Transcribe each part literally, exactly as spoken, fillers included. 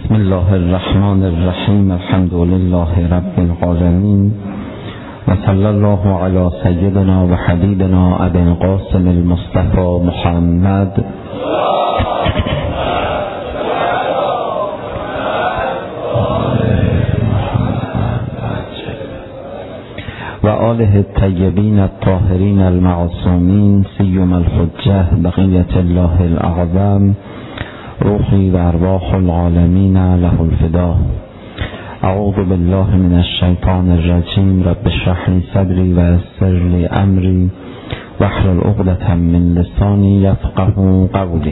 بسم الله الرحمن الرحیم. الحمد لله رب العالمین و صلی الله علی سیدنا و حبیبنا ابی القاسم المصطفى محمد و آله الطیبین الطاهرین المعصومین سیما الحجة بقیة الله الاعظم روحی و ارواح العالمین له الفدا. اعوذ بالله من الشیطان الرجیم. رب اشرح لی صدری و یسر لی امری واحلل عقدة من لسانی یفقهوا قولی.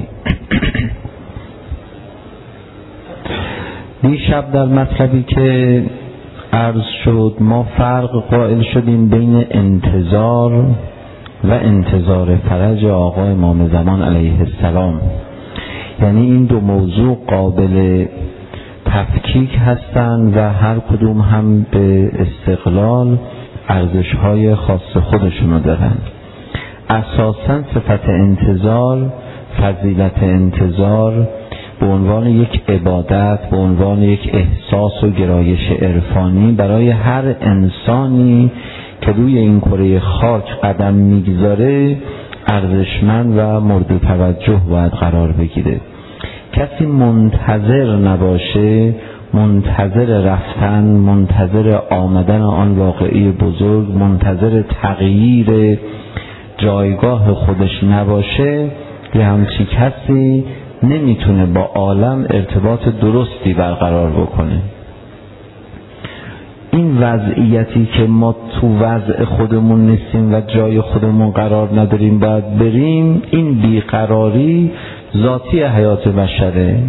دیشب در مطلبی که عرض شد ما فرق قائل شدیم بین انتظار و انتظار فرج آقا امام زمان علیه السلام، یعنی این دو موضوع قابل تفکیک هستند و هر کدوم هم به استقلال ارزش‌های خاص خودشونو دارن. اساساً صفت انتظار، فضیلت انتظار به عنوان یک عبادت، به عنوان یک احساس و گرایش عرفانی برای هر انسانی که روی این کره خاک قدم میگذاره ارزشمند و مورد توجه باید قرار بگیره. کسی منتظر نباشه، منتظر رفتن، منتظر آمدن آن واقعی بزرگ، منتظر تغییر جایگاه خودش نباشه، یه همچی کسی نمیتونه با عالم ارتباط درستی برقرار بکنه. این وضعیتی که ما تو وضع خودمون نیستیم و جای خودمون قرار نداریم باید بریم، این بیقراری ذاتی حیات بشره.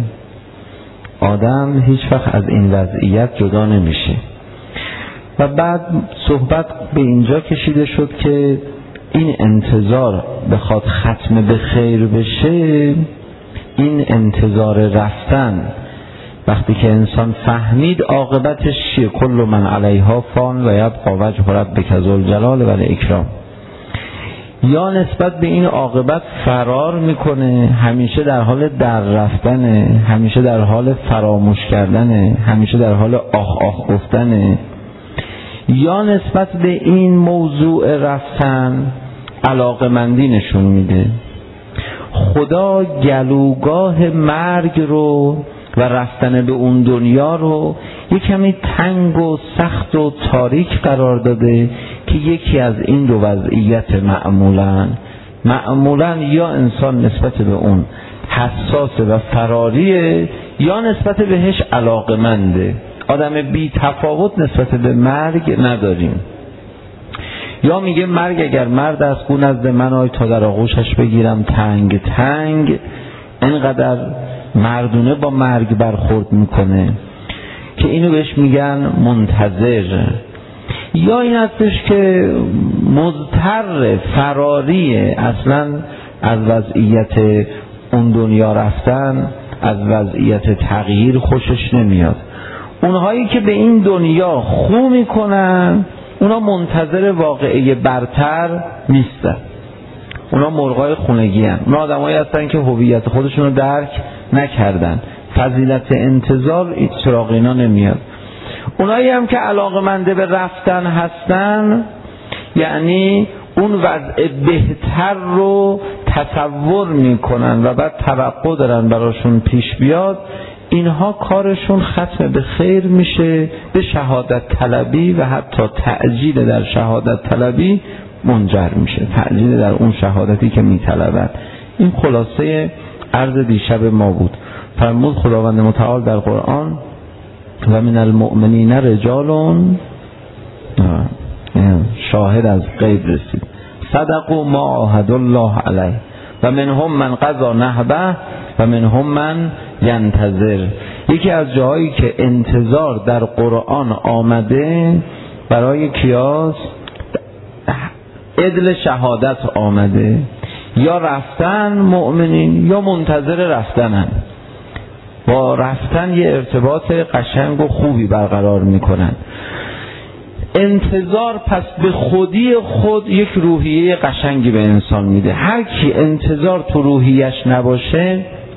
آدم هیچ وقت از این وضعیت جدا نمیشه. و بعد صحبت به اینجا کشیده شد که این انتظار بخواد ختم به خیر بشه، این انتظار رفتن وقتی که انسان فهمید عاقبتش چیه، کل من علیها فان و یبقی وجه ربک ذوالجلال و الاکرام، یا نسبت به این عاقبت فرار میکنه، همیشه در حال در رفتنه، همیشه در حال فراموش کردنه، همیشه در حال آخ آخ گفتنه، یا نسبت به این موضوع رفتن علاقمندی نشون میده. خدا گلوگاه مرگ رو و رفتن به اون دنیا رو یک کمی تنگ و سخت و تاریک قرار داده که یکی از این دو وضعیت معمولاً معمولاً یا انسان نسبت به اون حساس و فراریه یا نسبت بهش علاقمنده. آدم بی تفاوت نسبت به مرگ نداریم. یا میگه مرگ اگر مرد از خون نزد من آی تا در آغوشش بگیرم تنگ تنگ، اینقدر مردونه با مرگ برخورد میکنه که اینو بهش میگن منتظر. یا این هستش که مضطر، فراریه، اصلا از وضعیت اون دنیا رفتن، از وضعیت تغییر خوشش نمیاد. اونهایی که به این دنیا خو میکنن اونا منتظر واقعه برتر نیستن، اونا مرغای خونگی هستن. اونا آدمایی هستن که هویت خودشون رو درک نکردن، فضیلت انتظار سراغ اینا نمیاد. اونایی هم که علاقمنده به رفتن هستن، یعنی اون وضع بهتر رو تصور میکنن و بعد توقع دارن براشون پیش بیاد، اینها کارشون ختم به خیر میشه، به شهادت طلبی و حتی تعجیل در شهادت طلبی منجر میشه، تعجیل در اون شهادتی که میطلبن. این خلاصه عرض دیشب ما بود. فرمود خداوند متعال در قرآن و من المؤمنین رجالون، شاهد از غیب رسید، صدقوا ما عاهدوا الله علیه و منهم من قضی نحبه و منهم من ینتظر. یکی از جاهایی که انتظار در قرآن آمده برای کیاس عدل شهادت آمده، یا رفتن مؤمنین یا منتظر رفتنن، با رفتن یه ارتباط قشنگ و خوبی برقرار میکنن. انتظار پس به خودی خود یک روحیه قشنگی به انسان میده. هر کی انتظار تو روحیش نباشه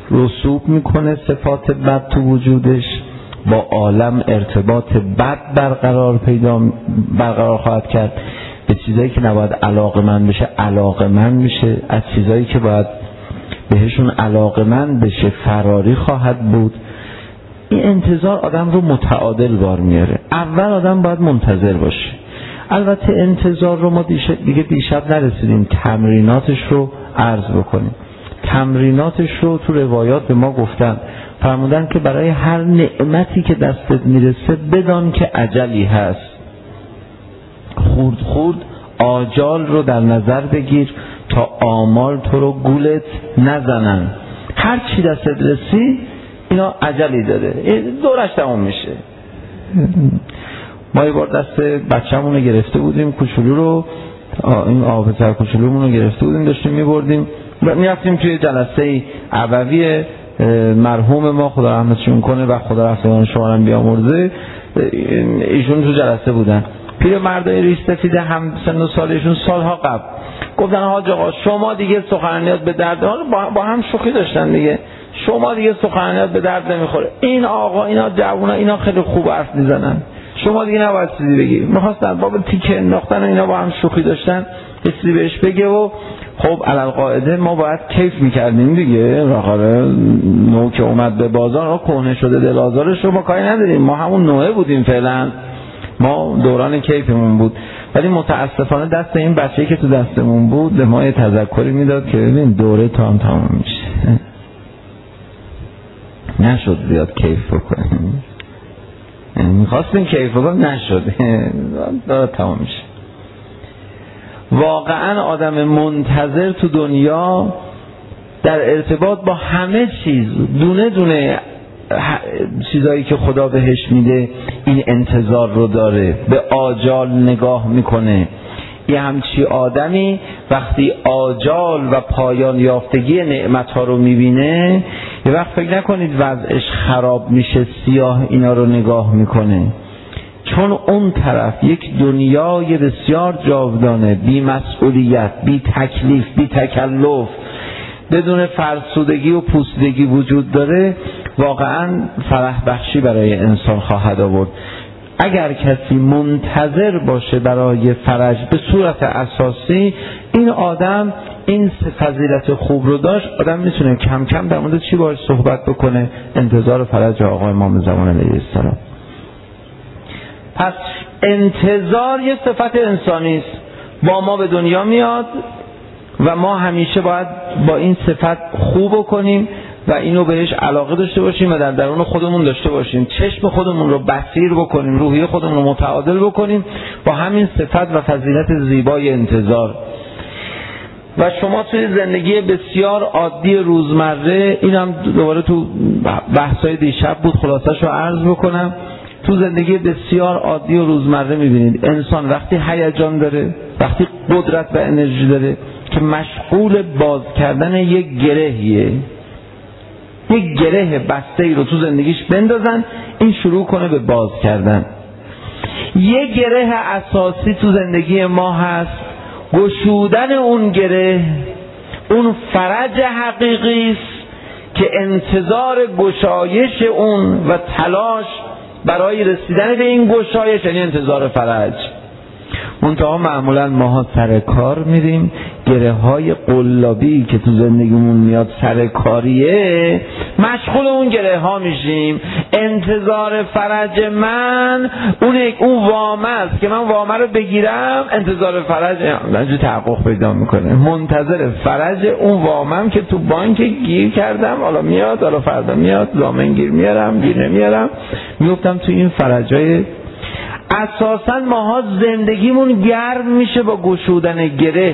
رسوب میکنه صفات بد تو وجودش، با عالم ارتباط بد برقرار پیدا برقرار خواهد کرد، به چیزایی که نباید علاقمند بشه علاقمند میشه، از چیزایی که باید بهشون علاقمند بشه فراری خواهد بود. این انتظار آدم رو متعادل بار میاره. اول آدم باید منتظر باشه. البته انتظار رو ما دیشب دیگه دیشب نرسیدیم تمریناتش رو عرض بکنیم. تمریناتش رو تو روایات به ما گفتن، فرمودن که برای هر نعمتی که دستت میرسه بدان که اجلی هست، خورد خورد آجال رو در نظر بگیر تا آمال تو رو گولت نزنن. هر چی دستت رسی اینا اجلی داره، دورش تمام میشه. ما یه بار دست بچه‌مون رو گرفته بودیم کوچولو رو، این آبتر کوچولومون رو گرفته بودیم داشتیم میبردیم میرفتیم توی جلسه عبوی مرحوم ما خدا رحمتشون کنه و خدا رحمتشون شما رو بیامرزه، ایشون تو جلسه بودن. پیر مردای ریش سفید هم سن و سالشون سالها قبل گفتن حاج آقا شما دیگه سخنرانیات به درد، با هم شوخی داشتن دیگه، شما دیگه سخنرانیات به درد نمیخوره، این آقا اینا جوونا اینا خیلی خوب حرف میزنن، شما دیگه نباید چیزی بگی. میخواستن بابا تیکه انداختن اینا با هم شوخی داشتن، چیزی بهش بگه و خب علل قاعده ما باید کیف میکردیم دیگه. واقعا نو که اومد به بازار کهنه شده دل آزارش رو ما کاری نداریم، ما همون نوعه بودیم فعلا، ما دوران کیفمون بود. ولی متاسفانه دست این بچه‌ای که تو دستمون بود به ما یه تذکری میداد که ببین دوره تام تمام میشه، نشد زیاد کیف بکنیم، میخواستیم کیف بکنیم نشد، دوره تمام میشه. واقعا آدم منتظر تو دنیا در ارتباط با همه چیز دونه دونه چیزایی که خدا بهش میده این انتظار رو داره، به آجال نگاه میکنه. یه همچی آدمی وقتی آجال و پایان یافتگی نعمتها رو میبینه یه وقت فکر نکنید وضعش خراب میشه سیاه اینا رو نگاه میکنه، چون اون طرف یک دنیای بسیار جاودانه، بی مسئولیت، بی تکلیف، بی تکلف، بدون فرسودگی و پوسیدگی وجود داره، واقعا فرح بخشی برای انسان خواهد آورد. اگر کسی منتظر باشه برای فرج به صورت اساسی، این آدم این فضیلت خوب رو داشت، آدم میتونه کم کم در مورد چی باهاش صحبت بکنه؟ انتظار فرج آقا امام زمان علیه السلام. پس انتظار یه صفت انسانی است، با ما به دنیا میاد و ما همیشه باید با این صفت خوب کنیم و اینو بهش علاقه داشته باشیم و در درون خودمون داشته باشیم، چشم خودمون رو بصیر بکنیم، روحیه خودمون رو متعادل بکنیم با همین صفت و فضیلت زیبای انتظار. و شما توی زندگی بسیار عادی روزمره، اینم دوباره تو بحثای دیشب بود خلاصش رو عرض بکنم، تو زندگی بسیار عادی و روزمره میبینید انسان وقتی هیجان داره، وقتی قدرت و انرژی داره که مشغول باز کردن یک گرهیه، یک گره بسته ای رو تو زندگیش بندازن، این شروع کنه به باز کردن. یک گره اساسی تو زندگی ما هست، گشودن اون گره، اون فرج حقیقی است که انتظار گشایش اون و تلاش برای رسیدن به این گشایش یعنی انتظار فرج. منتها معمولا ماها سر کار میریم، گره های قلابی که تو زندگیمون میاد سر کاریه، مشغول اون گره ها میشیم. انتظار فرج من اون اون وامه است که من وامه رو بگیرم، انتظار فرج اینجا تحقق پیدا میکنه، منتظر فرج اون وامم که تو بانک گیر کردم، حالا میاد حالا فردا میاد، زامن گیر میارم گیر نمیارم، میفتم تو این فرجای. اساساً ماها زندگیمون گرم میشه با گشودن گره،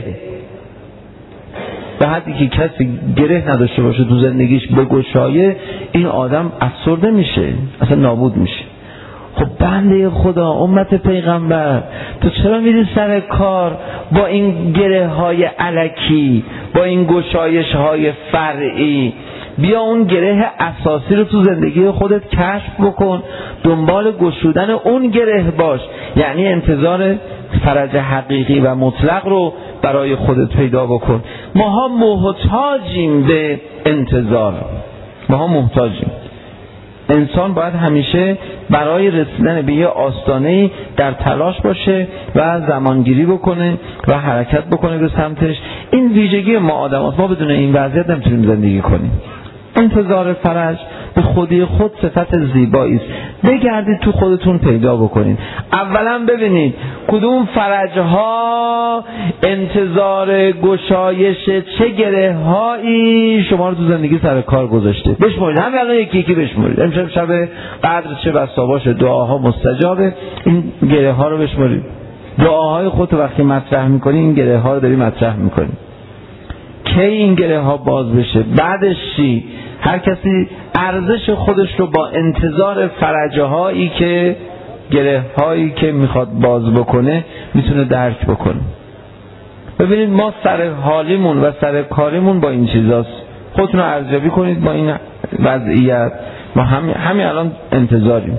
به حدی که کسی گره نداشته باشه تو زندگیش به گشایه، این آدم افسرده میشه، اصلا نابود میشه. خب بنده خدا امت پیغمبر، تو چرا میری سر کار با این گره های الکی، با این گشایش های فرعی؟ بیا اون گره اساسی رو تو زندگی خودت کشف بکن، دنبال گشودن اون گره باش، یعنی انتظار فرج حقیقی و مطلق رو برای خودت پیدا بکن. ماها محتاجیم به انتظار، ما محتاجیم. انسان باید همیشه برای رسیدن به یه آستانه‌ای در تلاش باشه و زمانگیری بکنه و حرکت بکنه به سمتش. این ویژگی ما آدم‌هاست. ما بدون این وضعیت نمیتونیم زندگی کنیم. انتظار فرج به خودی خود صفت زیبایی است. بگردید تو خودتون پیدا بکنید. اولا ببینید کدوم فرج‌ها، انتظار گشایش چه گره‌هایی شما رو تو زندگی سر کار گذاشته. بشمارید، همین الان یکی یکی بشمارید. امشب شب قدر چه بسا باشه، دعاها مستجابه. این گره‌ها رو بشمارید. دعاهای خودت وقتی مطرح می‌کنی این گره‌ها رو داری مطرح می‌کنی. کی این گره‌ها باز بشه؟ بعدش چی؟ هر کسی ارزش خودش رو با انتظار فرج‌هایی که گره‌هایی که میخواد باز بکنه میتونه درک بکنه. ببینید ما سر حالیمون و سر کاریمون با این چیزاست. خودتون رو ارزیابی کنید با این وضعیت. ما همین همین الان انتظاریم.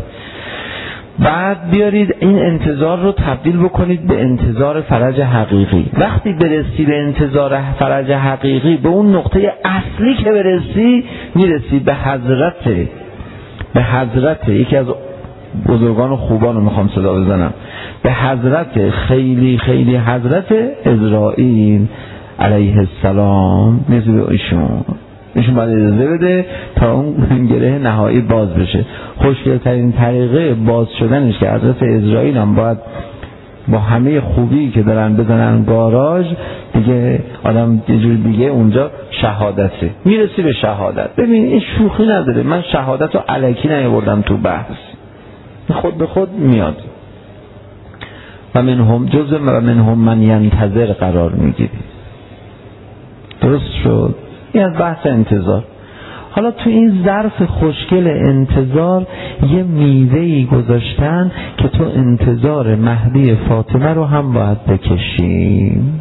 بعد بیارید این انتظار رو تبدیل بکنید به انتظار فرج حقیقی. وقتی برسی به انتظار فرج حقیقی، به اون نقطه اصلی که برسی، میرسی به حضرت به حضرت یکی از بزرگان خوبان رو میخوام صدا بزنم، به حضرت خیلی خیلی حضرت عزرائیل علیه السلام. میرسی به ایشون ایشون باید اجازه بده تا اون گره نهایی باز بشه. خوشگل‌ترین طریقه باز شدنش که حضرت عزرائیل هم باید با همه خوبی که دارن بزنن گاراژ دیگه، آدم یه جور دیگه اونجا شهادته، میرسی به شهادت. ببین این شوخی نداره. من شهادت رو الکی نیاوردم تو بحث، خود به خود میاد. و منهم جزء و منهم من ینتظر قرار میگیری. درست شد؟ این از بحث انتظار. حالا تو این ظرف خوشگل انتظار یه میوه‌ای گذاشتن که تو انتظار مهدی فاطمه رو هم باید بکشیم.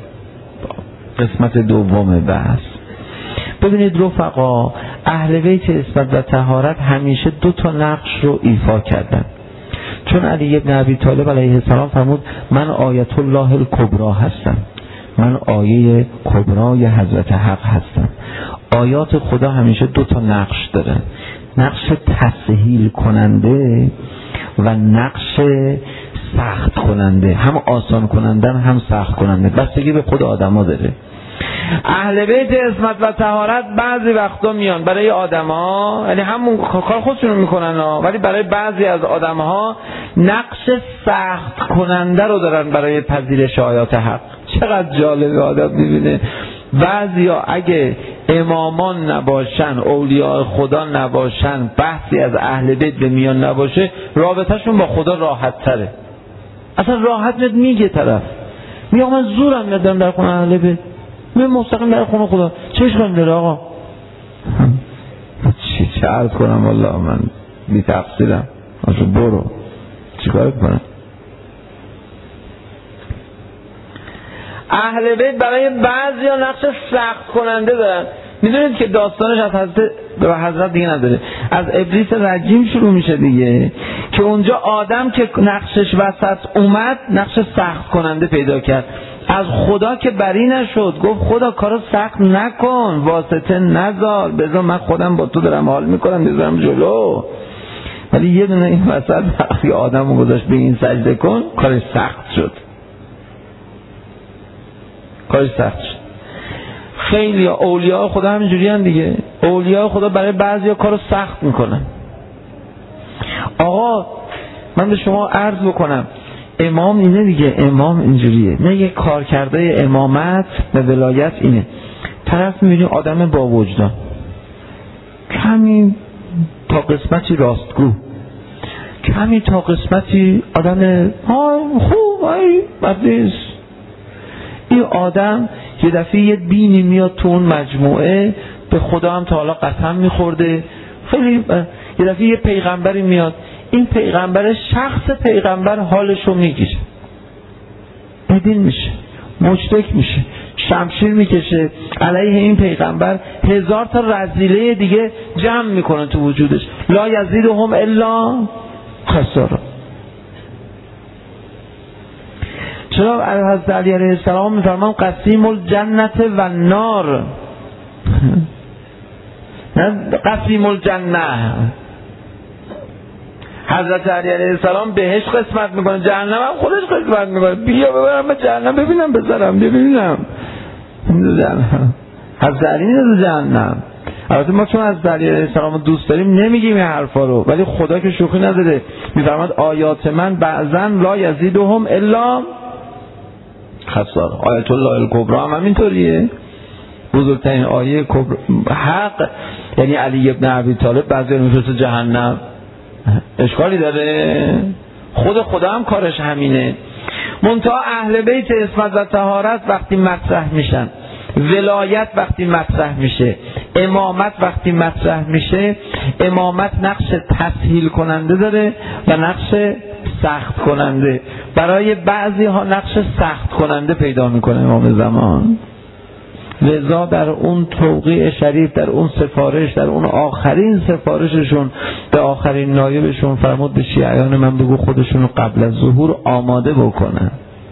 قسمت دوم بحث. ببینید رفقا، اهل بیت عصمت و طهارت همیشه دو تا نقش رو ایفا کردن. چون علی بن ابی طالب علیه السلام فرمود من آیت الله الکبری هستم، من آیه کبرای حضرت حق هستم. آیات خدا همیشه دو تا نقش داره، نقش تسهیل کننده و نقش سخت کننده. هم آسان کننده هم سخت کننده، بستگی به خود آدما داره. اهل بیت عصمت و طهارت بعضی وقتا میان برای آدما، یعنی همون کار خودشون میکنن، ولی برای بعضی از آدمها نقش سخت کننده رو دارن برای پذیرش آیات حق. چقدر جالبه آدم میبینه بعضیا اگه امامان نباشن، اولیاء خدا نباشن، بحثی از اهل بیت به میان نباشه، رابطهشون با خدا راحت تره. اصلا راحت میاد میگه طرف، میگه من زورم میادم در خونه اهل بیت، من مستقیم در خونه خدا، چش کنم داره آقا؟ چی چه عرض کنم والله من بی تقصیرم، آشو برو چی کار کنم؟ اهل بیت برای بعضی ها نقش سخت کننده دارن. میدونید که داستانش از حضرت به حضرت دیگه نداره، از ابلیس رجیم شروع میشه دیگه، که اونجا آدم که نقشش وسط اومد نقش سخت کننده پیدا کرد. از خدا که بری نشد، گفت خدا کارو سخت نکن، واسطه نذار، بذار من خودم با تو دارم حال میکنم بذارم جلو. ولی یه دونه این وسط وقتی آدمو گذاشت به این سجده کن، کارش سخت شد، کارش سخت شد. خیلی اولیاء خدا همینجوری هم دیگه، اولیاء خدا برای بعضیا کارو سخت میکنن. آقا من به شما عرض بکنم، امام اینه دیگه، امام اینجوریه، نه یه کار کرده امامت و ولایت اینه. طرف میبینی آدم با وجدان، کمی تا قسمتی راستگو، کمی تا قسمتی آدم های خوب های بدیست. این آدم یه دفعه یه دینی میاد تو اون مجموعه، به خدا هم تا حالا قسم میخورده، خیلی یه دفعه یه پیغمبری میاد، این پیغمبر شخص پیغمبر حالشو میگیره، بدین میشه، مشتک میشه، شمشیر میکشه علیه این پیغمبر، هزار تا رذیله دیگه جمع میکنه تو وجودش، لا یزیدهم الا خسارا. چرا حضرت علی علیه السلام میفرمان قسیم الجنت و النار، نه قسیم الجنه. حضرت علی علیه السلام بهش قسمت میکنه، جهنم هم خودش قسمت میکنه. بیا ببرم به جهنم ببینم بذارم ببینم جهنم. حضرت علی میره جهنم. البته ما چون از علی علیه السلام دوست داریم نمیگیم این حرفا رو، ولی خدا که شوخی نداره، میفرماد آیات من بعضا لا یزیدهم الا خسارا. آیت الله الکبری هم همینطوریه، بزرگترین آیه کبر حق، یعنی علی ابن ابی طالب بعضی میفرسته جهنم، اشکالی داره؟ خود خدا هم کارش همینه. منتها اهل بیت عصمت و طهارت وقتی مطرح میشن، ولایت وقتی مطرح میشه، امامت وقتی مطرح میشه، امامت نقش تسهیل کننده داره و نقش سخت کننده. برای بعضی ها نقش سخت کننده پیدا میکنه امام زمان. لذا در اون توقیع شریف، در اون سفارش، در اون آخرین سفارششون به آخرین نایبشون فرمود به شیعیان من بگو خودشون رو قبل از ظهور آماده بکنن،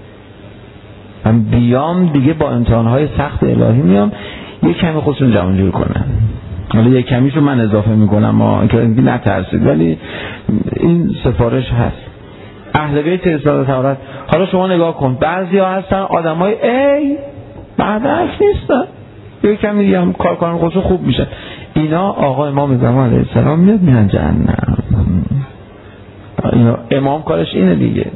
من بیام دیگه با امتحانهای سخت الهی میام، یک کمی خودشون جمع جور کنن. حالا یک کمیشو من اضافه میکنم ما که نترسید، ولی این سفارش هست. اهل بیت عصمت و طهارت. حالا شما نگاه کن، بعضیا هستن آدمای ای بعد حرف نیستن، یک کمی دیگه هم کار کنن خودشون خوب میشن. اینا آقا امام زمان علیه السلام میاد میان جهنم. اینا امام کارش اینه دیگه.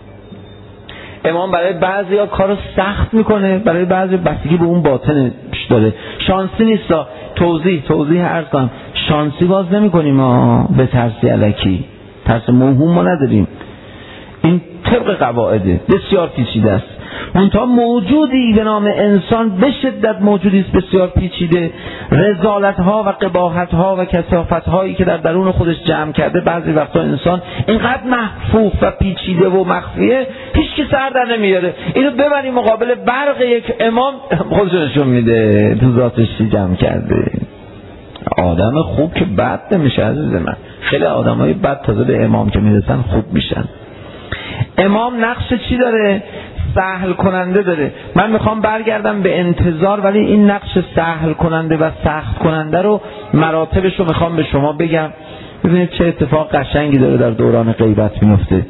امام برای بعضیا کارو سخت میکنه، برای بعضی بستگی به اون باطنش داره. شانسی نیستا. توضیح توضیح عرض کنم، شانسی باز نمیکنیم ما به ترسی الکی، ترس موهوم ما نداریم. این طبق قواعده بسیار پیچیده است. منتها موجودی به نام انسان به شدت موجودی است بسیار پیچیده. رذالت ها و قباحت ها و کثافت هایی که در درون خودش جمع کرده، بعضی وقتا انسان اینقدر محفوظ و پیچیده و مخفیه هیچ کی سر در نمیاره. اینو ببریم مقابل برق یک امام، خودش نشون میده تو ذاتش چی جمع کرده. آدم خوب که بد نمیشه عزیز من. خیلی آدمای بد تازه به امام که میرسن خوب میشن. امام نقش چی داره؟ سهل کننده داره. من میخوام برگردم به انتظار، ولی این نقش سهل کننده و سخت کننده رو مراتبش رو میخوام به شما بگم. ببینید چه اتفاق قشنگی داره در دوران غیبت میفته.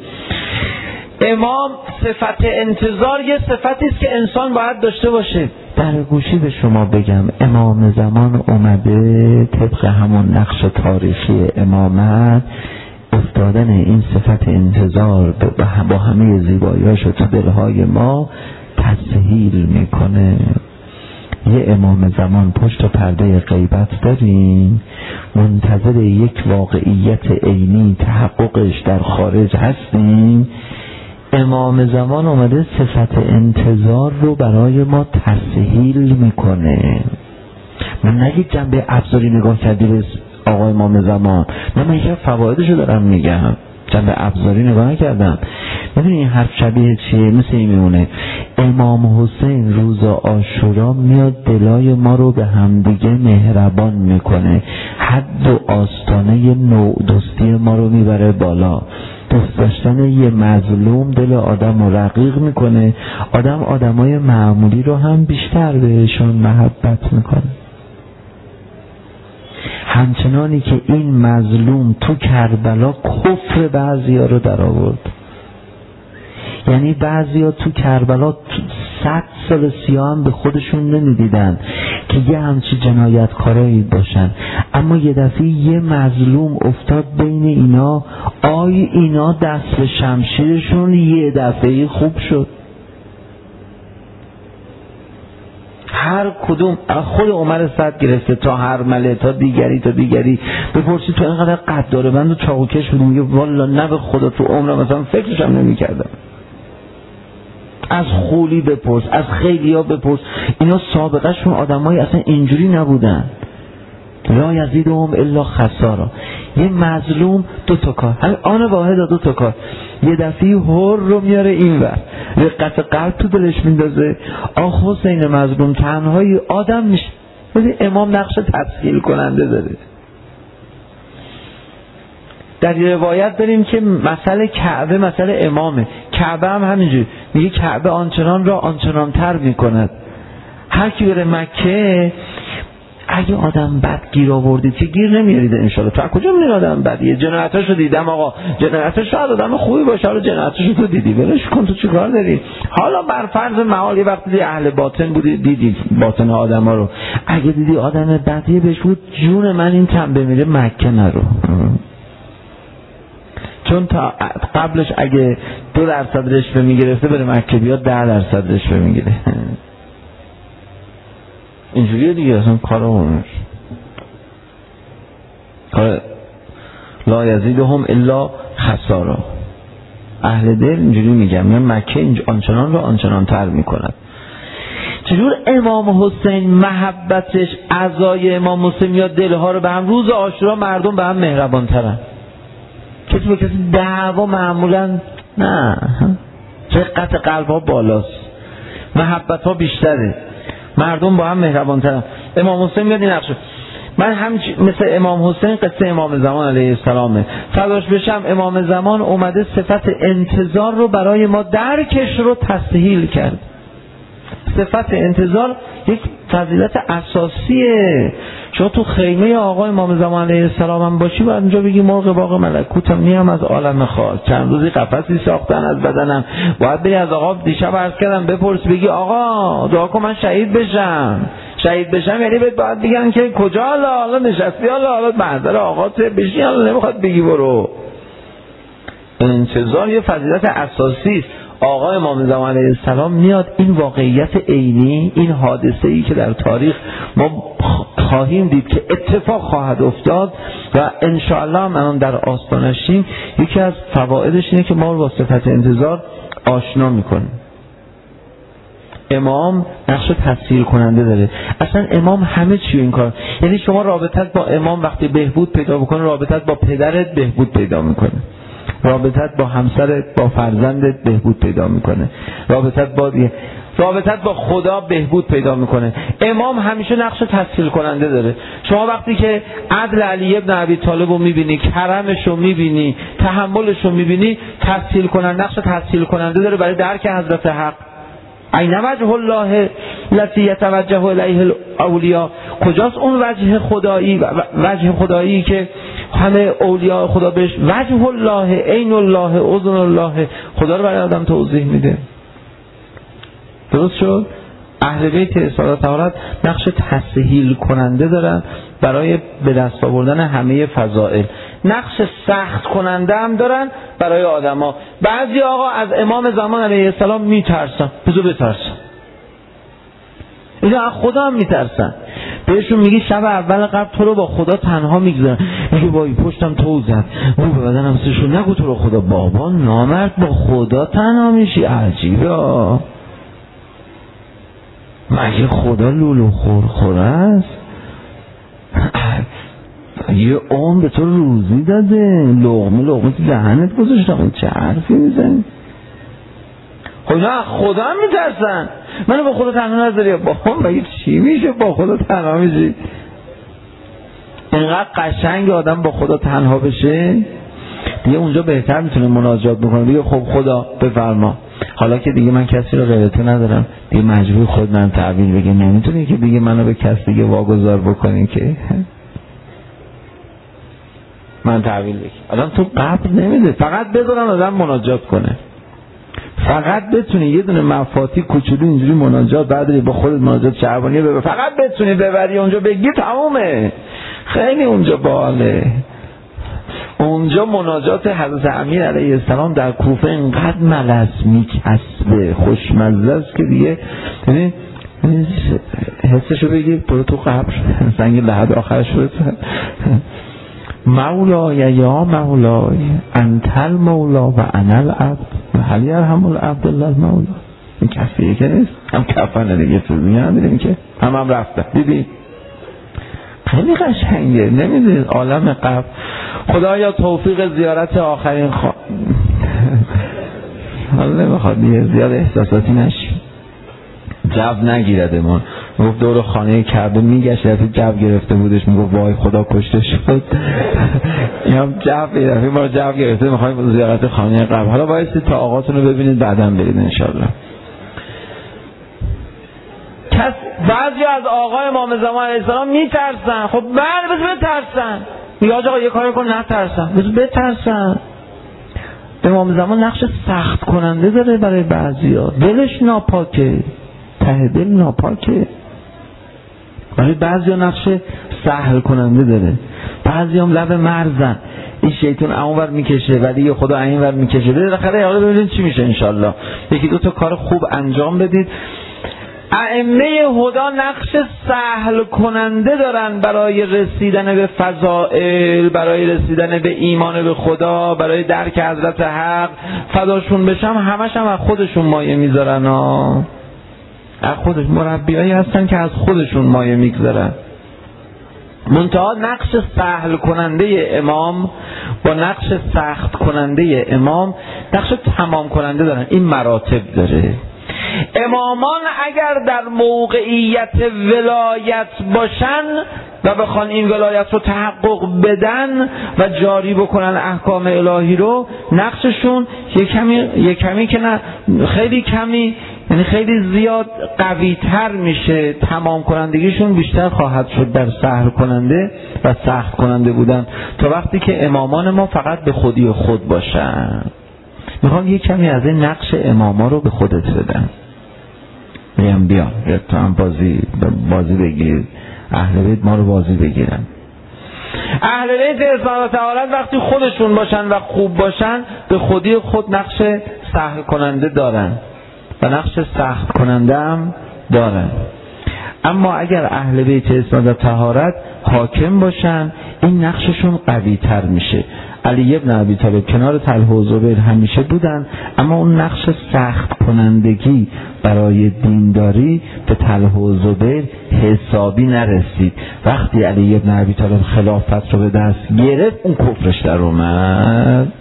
امام صفت انتظار یه صفتی است که انسان باید داشته باشه. در گوشی به شما بگم امام زمان اومده طبق همون نقش تاریخی امامت، افتادن این صفت انتظار با همه زیبایی‌هاش تو دلهای ما تسهیل میکنه. یه امام زمان پشت پرده غیبت داریم، منتظر یک واقعیت عینی تحققش در خارج هستیم. امام زمان اومده صفت انتظار رو برای ما تسهیل میکنه. من نگید جنبه ابزاری نگاه کردی به آقای امام زمان، نه من یکی فوایدشو دارم میگم، جنبه ابزاری نگاه نکردم. ببین این حرف شبیه چیه؟ مثل این میمونه امام حسین روز عاشورا میاد دلای ما رو به همدیگه مهربان میکنه، حد و آستانه نوع دوستی ما رو میبره بالا. دوست داشتن یه مظلوم دل آدم رو رقیق میکنه، آدم آدمای معمولی رو هم بیشتر بهشون محبت میکنه. همچنانی که این مظلوم تو کربلا کفر بعضیا رو در آورد. یعنی بعضیا تو کربلا صد سال سیاه هم به خودشون نمیدیدن که یه همچی جنایتکارایی باشن، اما یه دفعه یه مظلوم افتاد بین اینا، آی اینا دست به شمشیرشون یه دفعه خوب شد. هر کدوم خود عمر صد گرفته تا هر مله تا دیگری تا دیگری بپرسی تو اینقدر قد داره من تو چاقوکش بودم، میگه والا نه به خدا تو عمرم مثلا فکرشم نمی کردم. از خولی بپرس، از خیلی ها بپرس، اینا سابقه شون آدم های اصلا اینجوری نبودن. لا یزیدهم الا خسارا. یه مظلوم دو تا کار، همین آن واحد دو تا کار، یه دفعه هر رو میاره این ور، رقت قلب تو دلش میندازه، آخ حسین مظلوم تنهایی آدم میشه. ولی امام نقش تسهیل کننده داره. در روایت داریم که مسئله کعبه مسئله امامه. کعبه هم همینجوری میگه کعبه آنچنان را آنچنان تر میکند. هر کی بره مکه اگه آدم بد گیر آوردید که گیر نمیارید انشالله. تو کجا میدونی آدم بدیه؟ جنایتاشو دیدم آقا، جنایتاش شاید آدم خوبی باشه، حالا جنایتاشو تو دیدی ولش کن، تو چیکار داری؟ حالا بر فرض محال یه وقتی اهل باطن بودی دیدی باطن آدما رو، اگه دیدی آدم بدیه بهش بود جون من این تن بمیره مکه نرو، چون تا قبلش اگه دو درصد رشوه میگرفته بره مکه بیاد ده درصد رشوه میگیره. اینجوریه دیگه اصلا کارمونش کار لا یزیدهم الا خسارا. اهل دل اینجوری میگم، من مکه اینج آنچنان رو آنچنان تر میکند. چجور امام حسین محبتش عزای امام حسین میاد دلها رو به هم، روز عاشورا مردم به هم مهربان ترن، کسی به کسی دعوا معمولا نه، رقت قلب ها بالاست، محبت ها بیشتره، مردم با هم مهربان ترن. امام حسین میاد این نقشه. من هم مثل امام حسین قصه امام زمان علیه السلامه فداش بشم، امام زمان اومده صفت انتظار رو برای ما درکش رو تسهیل کرد. صفت انتظار یک فضیلت اساسیه. شما تو خیمه آقا امام زمان علیه السلام هم باشی باید اونجا بگی مرغ باغ ملکوتم نیم از عالم خاص، چند روزی قفسی ساختن از بدنم، باید بری از آقا دیشب عرض کردم بپرس بگی آقا دعا کن من شهید بشم. شهید بشم یعنی باید بگن که کجا حالا حالا نشستی، حالا حالا محضر آقا ته بشی، حالا نمیخواد بگی برو. انتظار یه فضیلت اساسی است. آقا امام زمان علیه السلام میاد این واقعیت عینی، این حادثه ای که در تاریخ ما خواهیم دید که اتفاق خواهد افتاد و انشاءالله من در آستانشیم، یکی از فوایدش اینه که ما رو با صفت انتظار آشنا میکنه. امام نقش تسهیل کننده داره. اصلا امام همه چی این کار، یعنی شما رابطت با امام وقتی بهبود پیدا بکنه، رابطت با پدرت بهبود پیدا میکنه، رابطت با همسرت با فرزندت بهبود پیدا میکنه، رابطت با دیگه رابطت با خدا بهبود پیدا میکنه. امام همیشه نقش تسهیل کننده داره. شما وقتی که عدل علی ابن ابی طالب رو میبینی، کرمش رو میبینی، تحملش رو میبینی، تسهیل کننده، نقش تسهیل کننده داره برای درک حضرت حق. این وجه الله الذی یتوجه الیه الاولیاء، کجاست اون وجه خدایی، وجه خدایی که همه اولیاء خدا بهش وجه الله، عین الله، اذن الله، خدا رو برای آدم توضیح میده. درست شد؟ اهل بیت اصالت طهارت نقش تسهیل کننده دارن برای به دست آوردن همه فضائل، نقش سخت کننده هم دارن برای آدما. بعضی آقا از امام زمان علیه السلام میترسن، بذار بترسن، اینا از خدا هم میترسن. بهشون میگی شب اول قبل تو رو با خدا تنها میگذارن، میگه وای پشتم تو زد، رو به بدنم سشون، نگو تو رو خدا. بابا نامرد با خدا تنها میشی؟ عجیبه، مگه خدا لولو خور خوره است؟ یه عمر به تو روزی داده، لقمه لقمه تو دهنت گذاشتم، چه حرفی میزنی؟ خب نه خدا هم میترسن، منو با خدا تنها نذاری. بابا مگه چی میشه با خدا تنها میشی؟ اینقدر قشنگ آدم با خدا تنها بشه دیگه اونجا بهتر میتونه مناجات بکنه، دیگه خب خدا بفرما، حالا که دیگه من کسی رو غیر تو ندارم، دیگه مجبور خود من تعبیر بگه، نمیتونی که دیگه منو به کسی دیگه واگذار بکنی که من تعبیر بگی. آدم تو قبر نمیده، فقط بذارن آدم مناجات کنه، فقط بتونی یه دونه مفاتی کوچولو اینجوری مناجات بعدی با خودت مناجات شعبانیه ببر، فقط بتونی ببری اونجا بگی تمومه. خیلی اونجا باله. اونجا مناجات حضرت امیر علیه السلام در کوفه اینقدر ملس میکسبه، خوشمزه است که دیگه یعنی حسشو بگیر برو تو قبر، سنگ لحد آخرش برسه. مولای یا مولای انت المولا و انا العبد هل یرحم العبد الله المولا. این کفیه که نیست، هم کفنه دیگه، تو دنیا نداریم که هم هم رفته. دیدی خیلی قشنگه، نمیدونید عالم قبر. خدایا توفیق زیارت آخرین خوا حالا نمیخواد دیگه زیاد احساساتی نشیم، جو نگیردمون. میگفت دور خانه کعبه میگشت، رفتی جو گرفته بودش، میگفت وای خدا کشته شد. این هم جو گرفته، ما رو جو گرفته، میخوایم زیارت خانه قبر. حالا بایستی تا آقاتون رو ببینید بعدم برید انشالله. کس بعضی از آقای امام زمان علیه السلام میترسن. خب بله بذار بترسن. میگه آقا یه کاری کن نترسن. بذار بترسن. امام زمان نقش سخت کننده داره برای بعضیا. دلش ناپاکه، ته دل ناپاکه. برای بعضیا نقش سهل کننده داره. بعضی هم لب مرزن، این شیطان اونور میکشه ولی خدا اینور میکشه. بالاخره حالا ببینید چی میشه انشالله. یکی دو تا کار خوب انجام بدید. ائمه هدا نقش سهل کننده دارن برای رسیدن به فضائل، برای رسیدن به ایمان به خدا، برای درک حضرت حق. فداشون بشم همش هم از خودشون مایه میذارن ها. از خودش مربیایی هستن که از خودشون مایه میگذارن. منتها نقش سهل کننده امام با نقش سخت کننده امام نقش تمام کننده دارن. این مراتب داره. امامان اگر در موقعیت ولایت باشن و بخوان این ولایت رو تحقق بدن و جاری بکنن احکام الهی رو، نقششون یک کمی یک کمی که نه خیلی کمی، یعنی خیلی زیاد قوی تر میشه. تمام کنندگیشون بیشتر خواهد شد در سهل کننده و سخت کننده بودن، تا وقتی که امامان ما فقط به خودی خود باشن. میخوام یک کمی از این نقش اماما رو به خودت بدم. میگم بیا تو هم بازی بازی بگیر، اهل بیت ما رو بازی بگیرن. اهل بیت اصلاح و طهارت وقتی خودشون باشن و خوب باشن به خودی خود نقش سهل کننده دارن و نقش سخت کننده هم دارن. اما اگر اهل بیت اصلاح و طهارت حاکم باشن این نقششون قوی تر میشه. علی ابن ابی طالب کنار طلحه و زبیر همیشه بودن، اما اون نقش سخت کنندگی برای دینداری به طلحه و زبیر حسابی نرسید. وقتی علی ابن ابی طالب خلافت رو به دست گرفت اون کفرش در اومد.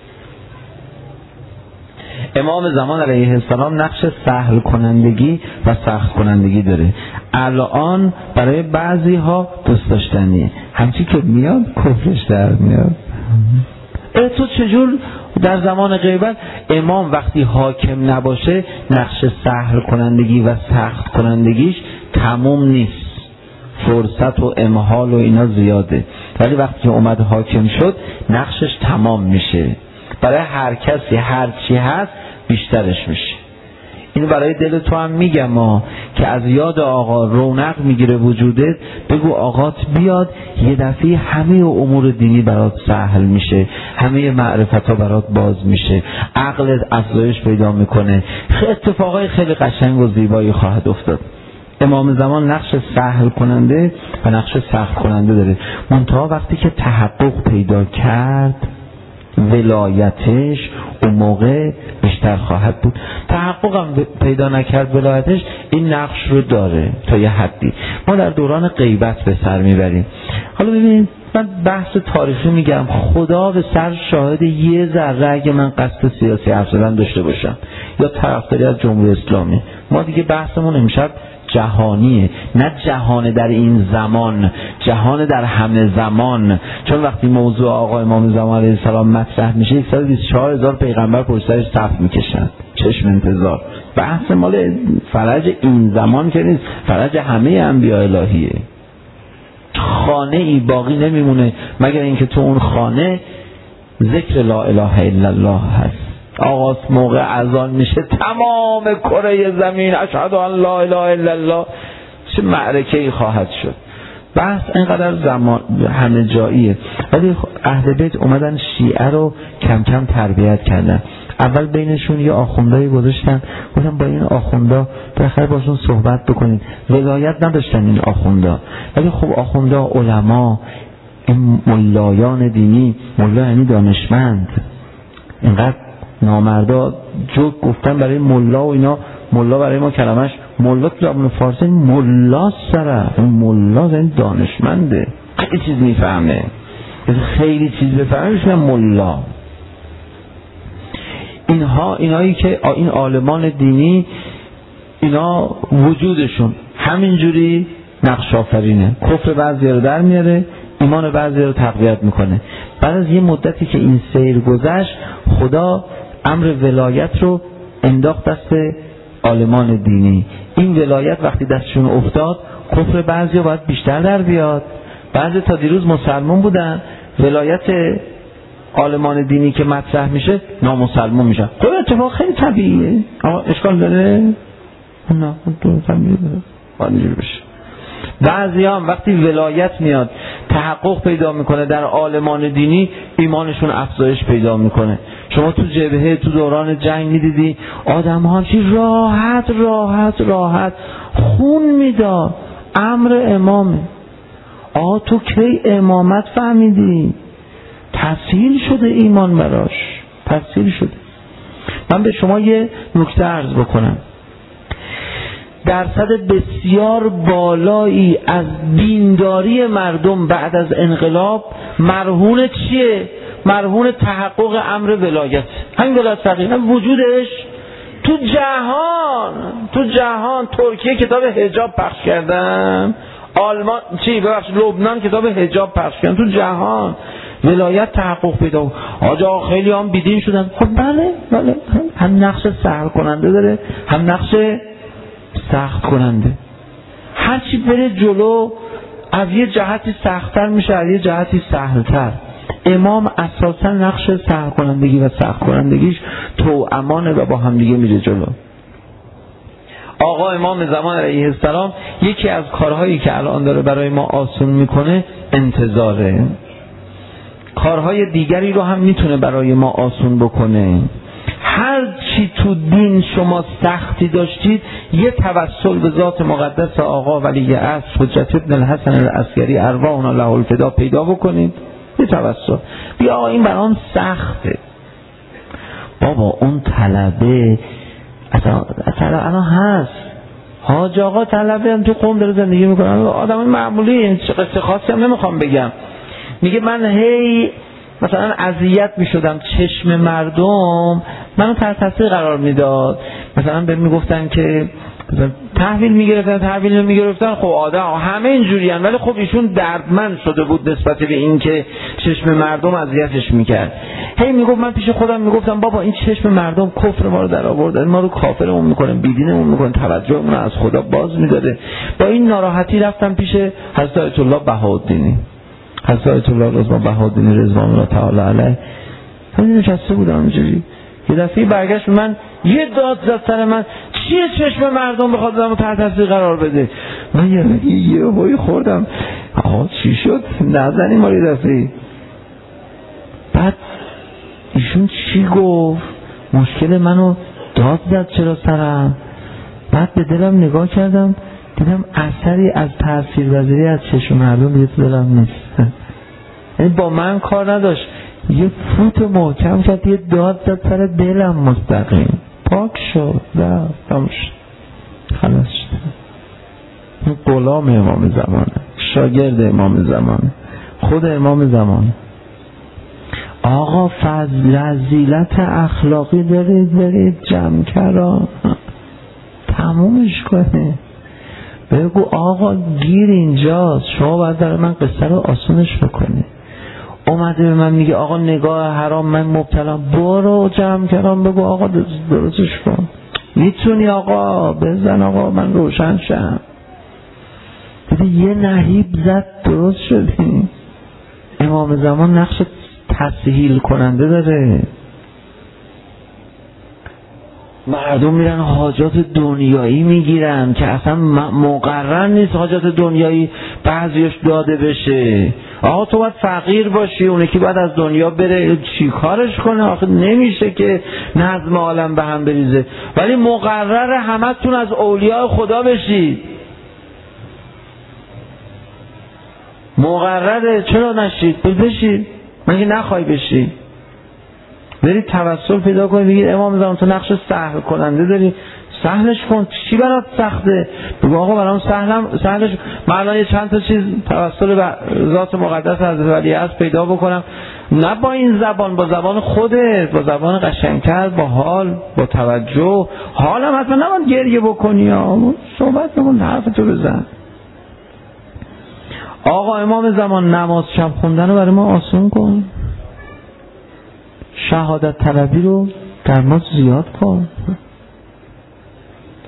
امام زمان علیه السلام نقش سهل کنندگی و سخت کنندگی داره. الان برای بعضی ها دوست داشتنیه، همچی که میاد کفرش در میاد. اه تو چجور در زمان غیبت امام وقتی حاکم نباشه نقش سهل کنندگی و سخت کنندگیش تموم نیست، فرصت و امهال و اینا زیاده، ولی وقتی که اومد حاکم شد نقشش تمام میشه. برای هر کسی هر چی هست بیشترش میشه. اینو برای دل تو هم میگم ما که از یاد آقا رونق میگیره وجودت. بگو آقات بیاد یه دفعه همه امور دینی برات سهل میشه، همه معرفت ها برات باز میشه، عقلت افزایش پیدا میکنه، اتفاقای خیلی قشنگ و زیبایی خواهد افتاد. امام زمان نقش سهل کننده و نقش سخت کننده داره. منتها وقتی که تحقق پیدا کرد ولایتش اون موقع بیشتر خواهد بود. تحقق هم پیدا نکرد ولایتش این نقش رو داره تا یه حدی. ما در دوران غیبت به سر میبریم. حالا ببینید من بحث تاریخی میگم، خدا به سر شاهد یه ذره اگه من قصد سیاسی حرف زدن داشته باشم یا طرفداری از جمهوری اسلامی، ما دیگه بحثمون امشب جهانیه، نه جهان در این زمان، جهان در همه زمان. چون وقتی موضوع آقا امام زمان علیه السلام مطرح میشه صد و بیست و چهار هزار پیغمبر پشت سرش صف میکشن چشم انتظار. بحث مال فرج این زمان که نیست، فرج همه انبیاء الهیه. خانه ای باقی نمیمونه مگر اینکه تو اون خانه ذکر لا اله الا الله هست. آغاز موقع اذان میشه تمام کره زمین اشهد ان لا اله الا الله. چه معرکه‌ای خواهد شد. بحث اینقدر زمان همه جاییه. ولی اهل بیت اومدن شیعه رو کم کم تربیت کردن. اول بینشون یه آخوندایی گذاشتن، گفتن با این آخوندا بالاخره باشون صحبت بکنید. ولایت نداشتن این آخوندا، ولی خب آخوندا علما، این ملایان دینی، ملا یعنی دانشمند، اینقدر نامردا جو گفتن برای ملا و اینا. ملا برای ما کلمش ملا تو زبان فارسی ملا سره، اون ملا این دانشمنده، خیلی چیز میفهمه، خیلی چیز بفهمه میشونه ملا. اینها اینایی که این عالمان دینی اینا وجودشون همینجوری نقش آفرینه، کفر بعضی رو در میاره، ایمان بعضی رو تقویت میکنه. بعد از یه مدتی که این سیر گذشت خدا امر ولایت رو انداخت دست عالمان دینی این ولایت وقتی دستشون افتاد، کفر بعضیا باید بیشتر در بیاد. بعضی تا دیروز مسلمان بودن، ولایت عالمان دینی که مطرح میشه نامسلمان میشن. خب اتفاق خیلی طبیعیه. آقا اشکال داره؟ نه تو طبیعیه باید اینجور بشه. بعضی هم وقتی ولایت میاد تحقق پیدا میکنه در عالمان دینی، ایمانشون افزایش پیدا میکنه. شما تو جبهه تو دوران جنگ میدیدی آدم ها همچی راحت راحت راحت خون میداد. امر امامه. آه تو کی امامت فهمیدی؟ تسهیل شده ایمان براش، تسهیل شده. من به شما یه نکته عرض بکنم. درصد بسیار بالایی از دینداری مردم بعد از انقلاب مرهون چیه؟ مرهون تحقق امر ولایت. همین ولایت فقیه وجودش تو جهان، تو جهان ترکیه کتاب حجاب پخش کردن، آلمان چی ببخشید لبنان کتاب حجاب پخش کردن، تو جهان ولایت تحقق پیدا بود. آجا خیلی هم بیدین شدن. خب بله بله هم نقش سهل کننده داره، هم نقش سخت کننده. هرچی بره جلو از یه جهتی سخت‌تر میشه، از یه جهتی سهل‌تر. امام اساسا نقش سهل کنندگی و سخت کنندگیش توأمانه و با هم دیگه میره جلو. آقا امام زمان علیه السلام یکی از کارهایی که الان داره برای ما آسون میکنه انتظاره. کارهای دیگری رو هم میتونه برای ما آسون بکنه. هر چی تو دین شما سختی داشتید، یه توسل به ذات مقدس آقا ولی عصر حجت ابن الحسن العسکری ارواحنا له الفدا پیدا بکنید. یه توسل بیا آقا این برام سخته. بابا اون طلبه اصلا الان هست، حاج آقا طلبه هم تو قم داره زندگی میکنن، آدم معمولی، چه قصه خاصی هم نمیخوام بگم. میگه من هی مثلا اذیت میشدم، چشم مردم منو تحت تاثیر قرار میداد. مثلا بهم میگفتن که تحویل میگرفتن تحویل میگرفتن خب آدم همه اینجوری ان، ولی خب ایشون دردمند شده بود نسبت به این که چشم مردم اذیتش میکرد. هی میگفت من پیش خودم میگفتم بابا این چشم مردم کفر ما رو در آوردن، ما رو کافرمون میکنن، بیدینمون میکنن، توجهمون از خدا باز میداره. با این ناراحتی رفتم پیش حضرت آیت الله بهاءالدینی، حضرت آیت الله رضوان بهاءالدینی رضوان الله تعالی علیه. من نشسته بودم اینجوری، یه دفعه برگشت من یه داد زد سر من، چیه چشم مردم بخواد آدمو تحت تاثیر قرار بده؟ من یه یه هوی خوردم، آقا چی شد؟ نزنی ما یه دفعه. بعد ایشون چی گفت؟ مشکل منو داد زد چرا سرم. بعد به دلم نگاه کردم دیدم اثری از تاثیرپذیری از چشم مردم دیگه تو دلم نیست. یعنی با من کار نداشت، یه فوت محکم کرد، یه داد زد سر دلم مستقیم، پاک شد، رفتم شد، خلاص شد. غلام امام زمانه، شاگرد امام زمانه، خود امام زمانه. آقا فضل رذیلت اخلاقی دارید دارید جمع کرا تمومش کنه. بگو آقا گیر اینجاست، شما باید در من قصه رو آسونش بکنی. اومده به من میگه آقا نگاه حرام من مبتلام، برو جمع کردم بگو آقا درستش کن، میتونی آقا بزن آقا من روشن شم. دیدی یه نهیب زد درست شدی. امام زمان نقش تسهیل کننده داره. مردم میرن حاجات دنیایی میگیرن که اصلا مقرر نیست حاجات دنیایی بعضیش داده بشه. آقا تو باید فقیر باشی، اونه که باید از دنیا بره چی کارش کنه؟ آخه نمیشه که نظم عالم به هم بریزه. ولی مقرر همه تون از اولیاء خدا بشید، مقرره. چرا نشید؟ بشید، مگه نخوای بشی؟ برید توسل پیدا کنید، بگید امام زمان تو نقش سهل کننده داری، سهلش کن. چی برات سخته؟ بگو آقا برام سهلم سهلش. من الان یه چند تا چیز توسل به ذات مقدس حضرت ولی عصر پیدا بکنم، نه با این زبان، با زبان خودت، با زبان قشنگتر، با حال، با توجه. حالم حتما نباید گریه بکنی، صحبت بکن، حرفتو بزن. آقا امام زمان نماز شب خوندن رو برای ما آسون کن، شهادت طلبی رو در ما زیاد کن.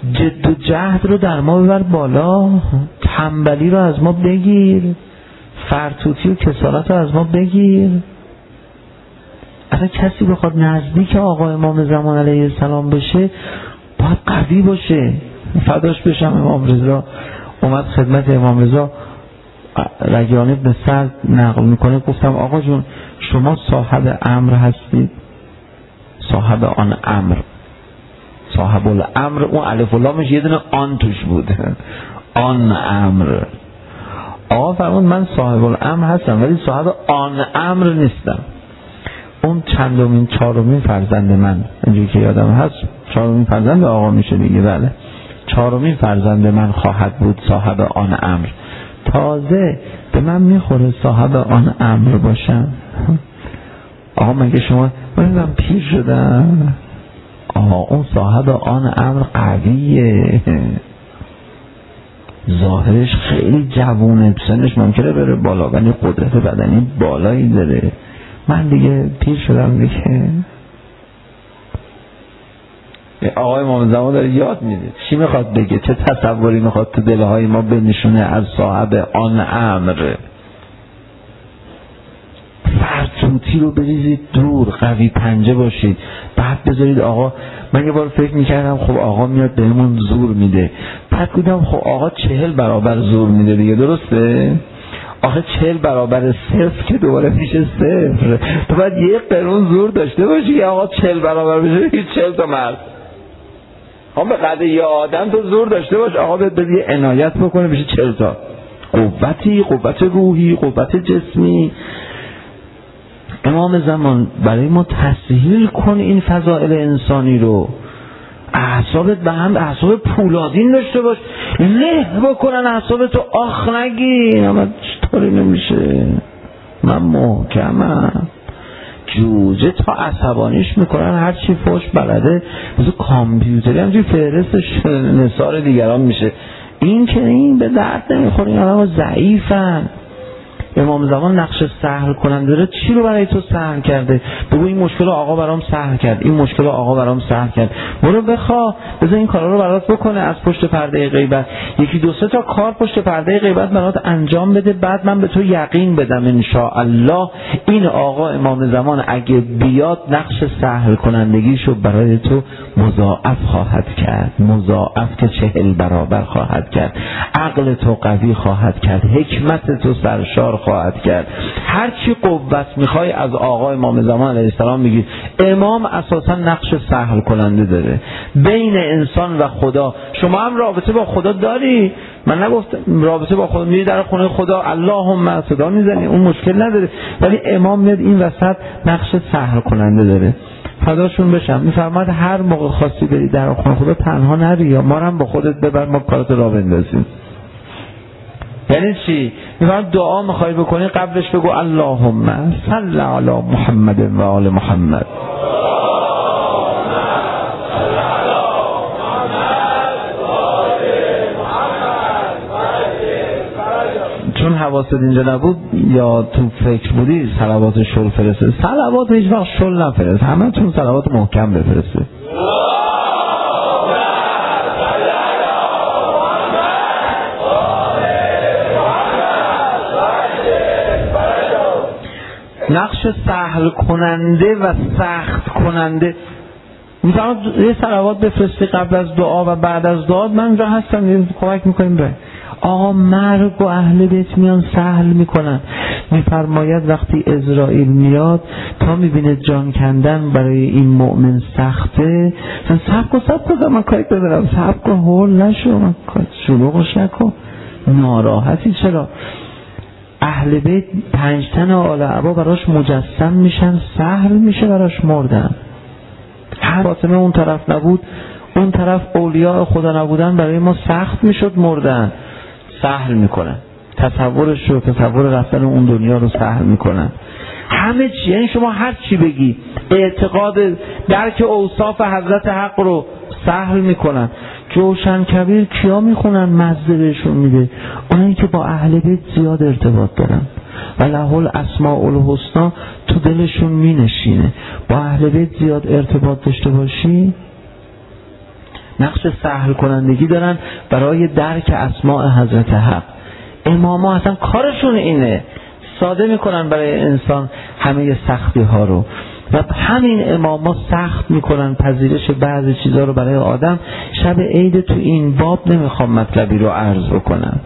جد و جهد رو در ما ببر بالا، تنبلی رو از ما بگیر، فرتوتی و کسالت رو از ما بگیر. اگه کسی بخواد نزدیک آقا امام زمان علیه السلام بشه باید قوی باشه. فداش بشم امام رضا اومد خدمت امام رضا، رگیان ابن سعد نقل میکنه، گفتم آقا جون شما صاحب امر هستید؟ صاحب آن امر، صاحب الامر، اون الف و لامش یه دونه آن توش بود، آن امر. آقا فرمود من صاحب الامر هستم ولی صاحب آن امر نیستم. اون چندمین چهارمین فرزند من، اینجوری که یادم هست چهارمین فرزند آقا میشه دیگه، بله چهارمین فرزند من خواهد بود صاحب آن امر. تازه به من میخوره صاحب آن امر باشم؟ آقا مگه شما من پیر شدم؟ آقا اون صاحب آن امر قویه، ظاهرش خیلی جوونه، سنش ممکنه بره بالا ولی قدرت بدنی بالایی داره. من دیگه پیر شدم دیگه. آقای امام زمان داره یاد میده چی میخواد بگه، چه تصوری میخواد تو دلهای ما بنشونه از صاحب آن امر. فرتوتی رو بریزید دور، قوی پنجه باشید، بعد بذارید آقا. من یه بار فکر میکردم خب آقا میاد بهمون زور میده، بعد بودم خب آقا چهل برابر زور میده دیگه، درسته؟ آخه چهل برابر صفر که دوباره میشه صفر، تو باید یک قرون زور داشته باشی که آقا چهل برابر بشه که چهل تا مرد. هم به قدر یه آدم تو زور داشته باش آقا بهت بده عنایت بکنه بشه چهل تا. قوتی، قوت روحی، قوت جسمی. امام زمان برای ما تسهیل کن این فضائل انسانی رو، اعصابت به هم اعصاب پولادین داشته باش، له بکنن اعصاب تو، آخ نگی اما چطوری نمیشه، من محکمم. جوجه تا عصبانیش میکنن هرچی فوش بلده مثل کامپیوتری همچی فهرست نثار دیگران میشه. این که این به درد نمیخوره، این آدم ضعیفن. امام زمان نقش سهل کننده داره، چی رو برای تو سهل کرده؟ بگو این مشکل آقا برام سهل کرد، این مشکل آقا برام سهل کرد، برو بخواه بذار این کارا رو برات بکنه از پشت پرده غیبت. یکی دو سه تا کار پشت پرده غیبت برات انجام بده، بعد من به تو یقین بدم ان شاء الله این آقا امام زمان اگه بیاد نقش سهل کنندگیشو برای تو مضاعف خواهد کرد، مضاعف که چهل برابر خواهد کرد، عقل تو قوی خواهد کرد، حکمت تو سرشار خواهد کرد. هر چی قوت میخوای از آقا امام زمان علیه السلام میگی. امام اساسا نقش سهل کننده داره بین انسان و خدا. شما هم رابطه با خدا داری، من نگفتم رابطه با خدا میری در خونه خدا اللهم صدا میزنی اون مشکل نداره، ولی امام میاد این وسط نقش سهل کننده داره. فداشون بشم. میفرماد هر موقع خواستی بری در خونه خدا تنها نری، یا ما هم با خودت ببر ما کارت را بندازیم. یعنی چی؟ میفرماد دعا میخوای بکنی قبلش بگو اللهم صل علی محمد و آل محمد. چون حواست اینجا نبود یا تو فکر بودی صلوات شل فرسته. صلوات هیچ وقت شل نفرست، همه تون صلوات محکم بفرسته. نقش سهل کننده و سخت کننده. میفرماد یه صلوات بفرستی قبل از دعا و بعد از دعا، من اونجا هستم کمک میکنیم به آقا. مرگ و اهل بیت میان سهل میکنن. میفرماید وقتی عزرائیل میاد تا میبینه جان کندن برای این مؤمن سخته، سب کن سب کن من کاری ندارم، سب کن هول نشو، من شلوغش نکن، ناراحتی چرا؟ اهل بیت پنج تن آل عبا براش مجسم میشن، سهل میشه براش مردن. هر فاطمه اون طرف نبود، اون طرف اولیاء خدا نبودن، برای ما سخت میشد مردن، سهل میکنن. تصورش رو، تصور رفتن اون دنیا رو سهل میکنن. همه چی، یعنی شما هر چی بگی اعتقاد درک اوصاف حضرت حق رو سهل میکنن. جوشن کبیر کیا میخونن؟ مزه بهشون میده اونایی که با اهل بیت زیاد ارتباط دارن و له الاسماء الحسنا تو دلشون مینشینه. با اهل بیت زیاد ارتباط داشته باشی نقش سهل کنندگی دارن برای درک اسماء حضرت حق. اماما اصلا کارشون اینه، ساده میکنن برای انسان همه سختی ها رو و همین اماما سخت میکنن پذیرش بعضی چیزها رو برای آدم. شب عید تو این باب نمیخوام مطلبی رو عرض بکنم.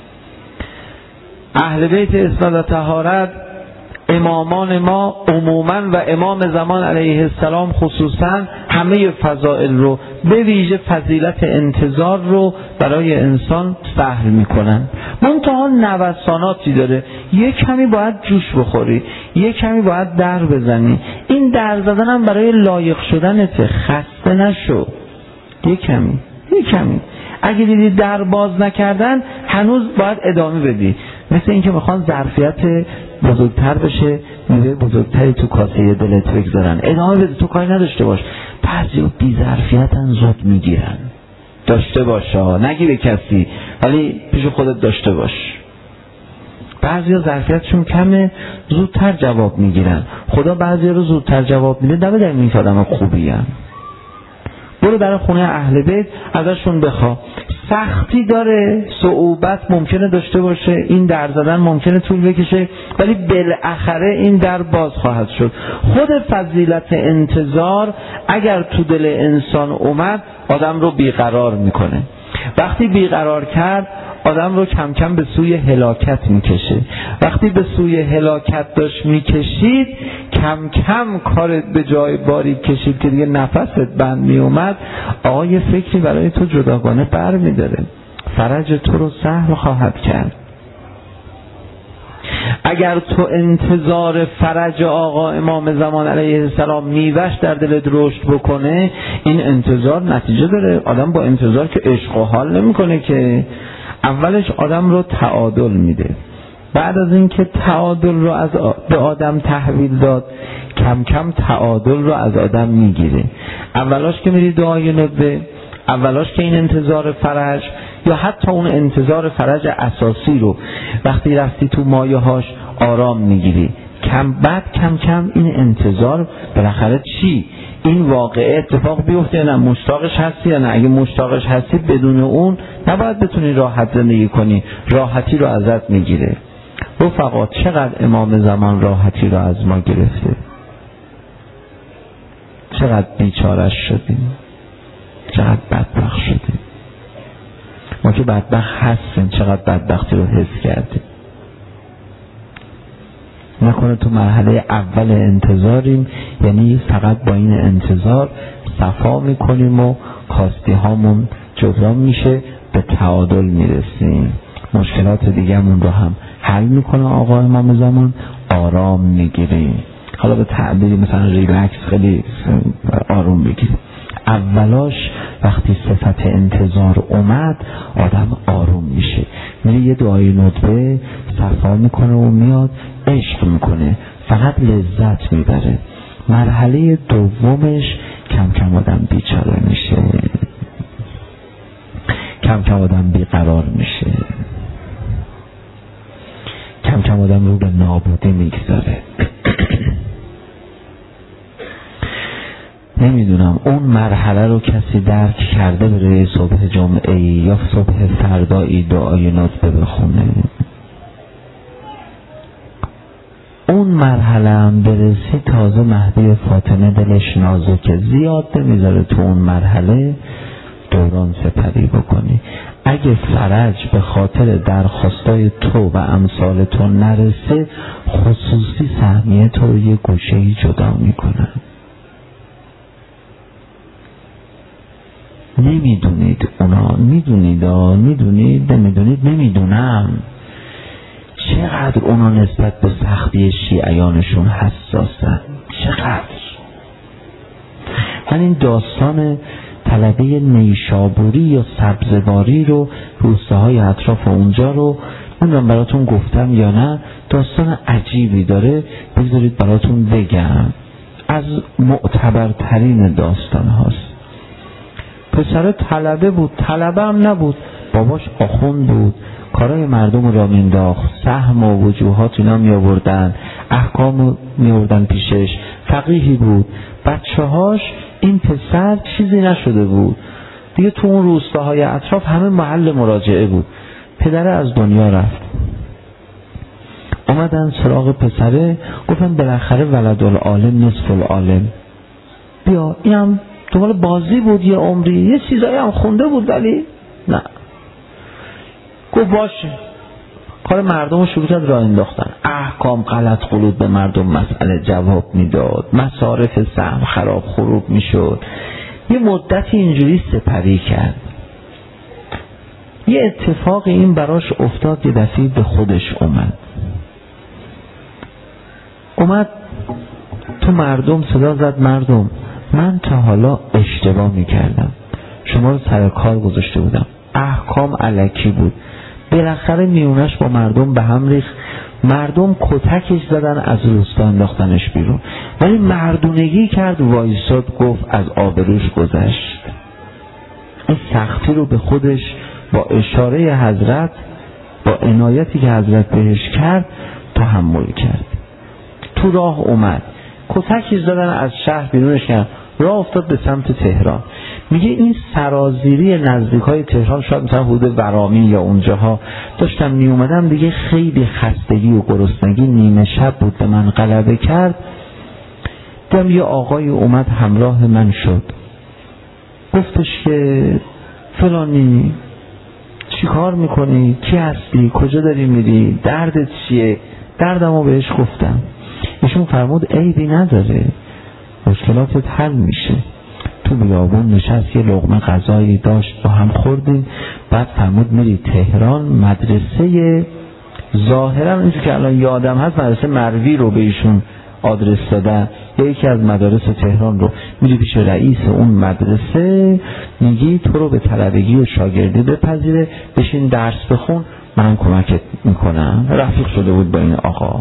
اهل بیت اسمت و طهارت، امامان ما عموما و امام زمان علیه السلام خصوصا همه فضائل رو به ویژه فضیلت انتظار رو برای انسان سهل میکنن. منتها نوساناتی داره، یک کمی باید جوش بخوری، یک کمی باید در بزنی. این در زدن هم برای لایق شدنته، خسته نشو، یک کمی یک کمی. اگه دیدی در باز نکردن هنوز باید ادامه بدی. مثل اینکه میخوان ظرفیت بزرگتر بشه، میوه بزرگتری تو کاسه دلت بگذارن، ادامه بده، تو کاری نداشته باش. بعضی بی ظرفیتن زود میگیرن. داشته باش، نگی به کسی ولی پیش خودت داشته باش. بعضی ظرفیتشون کمه، زودتر جواب میگیرن. خدا بعضی رو زودتر جواب میده، دمه در این آدم خوبی هم. برو در خونه اهل بیت ازشون بخوا. سختی داره، صعوبت ممکنه داشته باشه، این در زدن ممکنه طول بکشه، ولی بالاخره این در باز خواهد شد. خود فضیلت انتظار اگر تو دل انسان اومد آدم رو بیقرار میکنه. وقتی بیقرار کرد آدم رو کم کم به سوی هلاکت میکشه. وقتی به سوی هلاکت داشت میکشید، کم کم کارت به جای باریک کشید که دیگه نفست بند میومد، آقا یه فکری برای تو جداگانه بر میداره، فرج تو رو سهل خواهد کرد. اگر تو انتظار فرج آقا امام زمان علیه السلام میوش در دلت رشد بکنه، این انتظار نتیجه داره. آدم با انتظار که عشق و حال نمیکنه که. اولش آدم رو تعادل میده، بعد از اینکه تعادل رو از آ... به آدم تحویل داد، کم کم تعادل رو از آدم میگیره. اولاش که میری دعای ندبه، اولاش که این انتظار فرج یا حتی اون انتظار فرج اساسی رو وقتی رفتی تو مایه هاش آرام میگیری، کم بعد کم کم این انتظار بالاخره چی؟ این واقعه اتفاق بیفته نه؟ مشتاقش هستی یا نه؟ اگه مشتاقش هستی بدون اون نباید بتونی راحت زندگی کنی، راحتی رو ازت میگیره. رفقا چقدر امام زمان راحتی رو از ما گرفته، چقدر بیچارش شدیم، چقدر بدبخت شدیم. ما که بدبخت هستیم چقدر بدبختی رو حس کردیم. نکنه تو مرحله اول انتظاریم، یعنی فقط با این انتظار صفا میکنیم و کاستی هامون جبران میشه، به تعادل میرسیم، مشکلات دیگه‌مون رو هم حل میکنه آقا امام زمان، آرام میگیریم. حالا به تعبیری مثلا ریلکس، خیلی آروم بگیریم. اولاش وقتی صفت انتظار اومد آدم آروم میشه، میره یه دعای ندبه صفا میکنه و میاد عشق میکنه، فقط لذت میبره. مرحله دومش کم کم آدم بیچاره میشه، کم کم آدم بیقرار میشه، کم کم آدم رو به نابودی میگذاره. نمیدونم اون مرحله رو کسی درک کرده برای صبح جمعه یا صبح فردایی دعای ندبه بخونه؟ اون مرحله هم برسی تازه مهدی فاطمه دلش نازکه، زیاد نمیذاره تو اون مرحله دوران سپری بکنی. اگه فرج به خاطر درخواستای تو و امثال تو نرسه، خصوصی سهمیه تو رو یه گوشه‌ای جدا میکنن. نمیدونید اونا، میدونید ها، میدونید نمیدونید نمیدونم چقدر اونا نسبت به سختی شیعیانشون حساسن، چقدر. من این داستان طلبه نیشابوری یا سبزواری رو، روستاهای اطراف اونجا رو نمیدونم براتون گفتم یا نه، داستان عجیبی داره، بذارید براتون بگم. از معتبرترین داستان هاست. پسر طلبه بود، طلبه هم نبود، باباش آخوند بود، کارای مردم را مینداخت، سهم و وجوهات اینا می آوردن، احکام می آوردن پیشش، فقیهی بود. بچه هاش این پسر چیزی نشده بود، دیگه تو اون روستاهای اطراف همه محل مراجعه بود. پدره از دنیا رفت، اومدن سراغ پسره، گفتن بالاخره ولد العالم نصف العالم، بیا اینم دنبال بازی بود یه عمری، یه چیزایی هم خونده بود ولی نه. گفت باشه. کار مردم رو شروع کرد راه انداختن، احکام غلط غلط به مردم مسئله جواب میداد، مصارف سهم خراب خروب میشد. یه مدتی اینجوری سپری کرد. یه اتفاق این براش افتاد، یه دفعه به خودش اومد اومد تو مردم صدا زد، مردم من تا حالا اشتباه میکردم، شما رو سر کار گذاشته بودم، احکام الکی بود، بالاخره میونش با مردم به هم ریخت، مردم کتکش زدن، از روستا انداختنش بیرون، ولی مردونگی کرد، وایساد، گفت از آبروش گذشت. این سختی رو به خودش با اشاره حضرت، با عنایتی که حضرت بهش کرد تحمل کرد. تو راه اومد، کتکش زدن، از شهر بیرونش کرد، راه افتاد به سمت تهران. میگه این سرازیری نزدیکای تهران، شاید مثلا حدود ورامین یا اونجاها داشتم می اومدم، دیگه خیلی خستگی و گرسنگی، نیمه شب بود، به من غلبه کرد. دیدم یه آقای اومد همراه من شد، گفتش که فلانی چی کار میکنی؟ کی هستی؟ کجا داری میری؟ دردت چیه؟ دردمو بهش گفتم. ایشون فرمود عیبی نداره، مشکلاتت حل میشه. تو بیابون نشست، یه لقمه غذایی داشت، با هم خوردیم. بعد فرمود میری تهران، مدرسه ظاهرا اینجور که الان یادم هست مدرسه مروی رو به ایشون آدرس دادن، یا یکی از مدارس تهران رو، میری پیش رئیس اون مدرسه، میگی تو رو به طلبگی و شاگردی بپذیره، بشین درس بخون، من کمکت میکنم. رفیق شده بود با این آقا.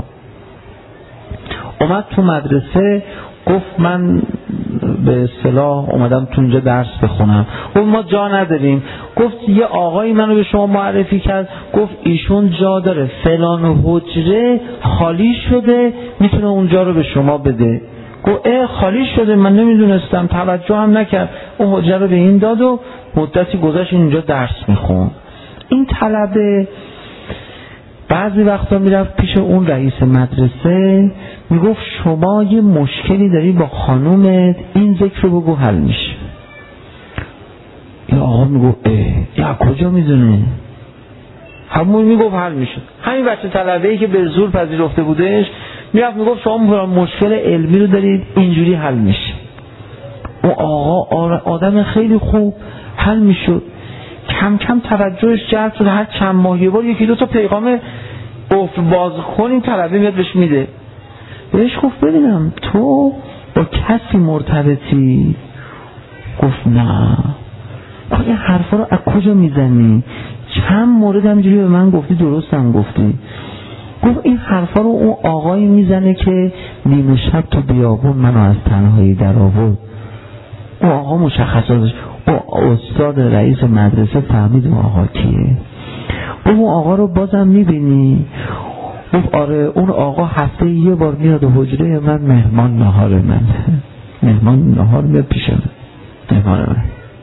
اومد تو مدرسه، گفت من به اصطلاح اومدم تو اونجا درس بخونم. گفت ما جا نداریم. گفت یه آقایی منو به شما معرفی کرد، گفت ایشون جا داره، فلان حجره خالی شده، میتونه اونجا رو به شما بده. گفت اه خالی شده، من نمیدونستم، توجه هم نکرد. اون حجره رو به این داد و مدتی گذشت اینجا درس میخون. این طلبه بعضی وقتا میرفت پیش اون رئیس مدرسه، میگفت شما یه مشکلی داری با خانومت، این ذکر رو بگو حل میشه. یا آقا میگفت اه یا کجا میدونه؟ همون میگفت حل میشه. همین بچه طلبه‌ای که به زور پذیرفته بودش میرفت میگفت شما مشکل علمی رو دارید، اینجوری حل میشه. اون آقا آدم خیلی خوب، حل میشد. کم کم توجهش جلب شد، هر چند ماه یه بار یکی دو تا پیغام قفل باز کنیم طلبه میاد بهش میده. بهش گفت ببینم تو با کسی مرتبطی؟ گفت نه. این حرفا رو از کجا میزنی؟ چند مورد همینجوری به من گفتی، درست هم گفتی. گفت این حرفا رو اون آقایی میزنه که نیمه شب تو بیابون منو از تنهایی در آورد. اون آقا مشخصاتش، اون استاد رئیس مدرسه فهمید اون آقا کیه. اون آقا رو بازم میبینی؟ گفت آره، اون آقا هفته یه بار میاد حجره من، مهمان نهار من، مهمان نهار میاد پیش من، مهمان من.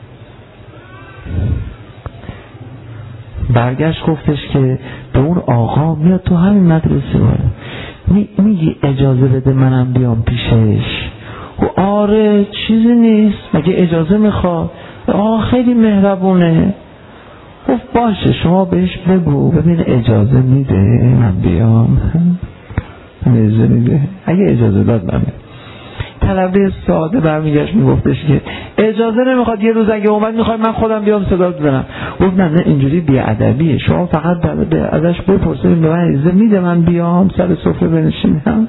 برگشت گفتش که به اون آقا میاد تو همین مدرسه می میگی اجازه بده منم بیام پیشش؟ و آره چیزی نیست، مگه اجازه میخواد؟ آه خیلی مهربونه. گفت باشه شما بهش بگو ببین اجازه میده من بیام. اجازه میده؟ اگه اجازه داد من بیام. طلبه ساده برمیگشت میگفتش که اجازه نمیخواد، یه روز اگه اومد میخواد من خودم بیام صدا بزنم. گفت نه نه اینجوری بیادبیه، شما فقط ازش بپرسید به من اجازه میده من بیام سر سفره بنشینم.